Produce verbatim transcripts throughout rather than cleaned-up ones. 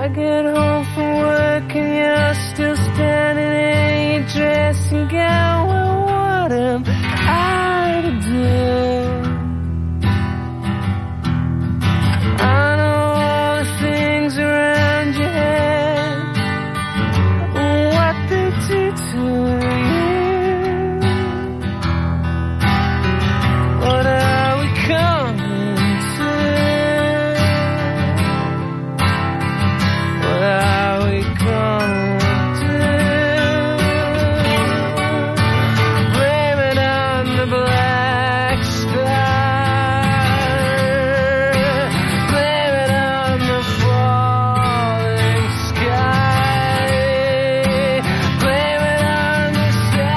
I get home from work and you're still standing in your dressing gown. Well, what am I to do? I know all the things around your head, what they do to you. What are we coming to? What are we gonna do? Blame it on the black star. Blame it on the falling sky. Blame it on the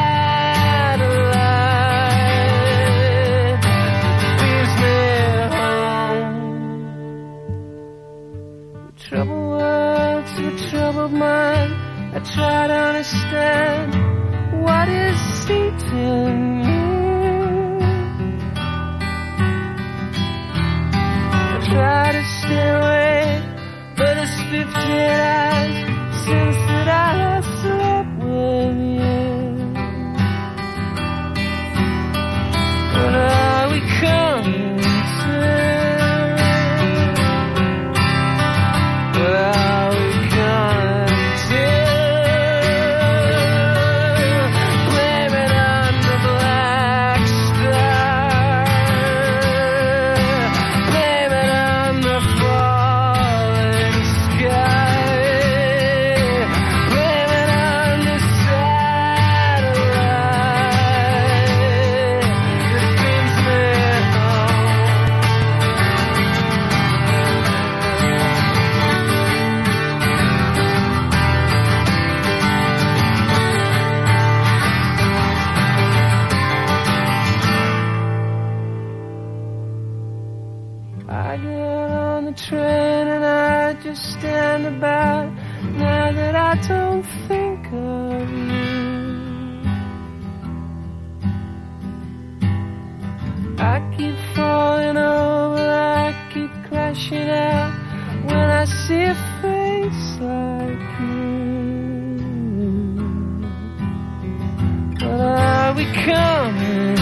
satellite that leaves me home. Troubled world to a troubled mind. I try to understand what is eating you. I try to stay away, but it's fifteen hours since that I have slept with you. What are we coming to? What are we gonna do? Blame it on the black star. Blame it on the falling sky. Blame it on the satellite that beams me home. I get on the train and I just stand about now that I don't think of you. I keep falling over, I keep crashing out when I see a face like you. What are we coming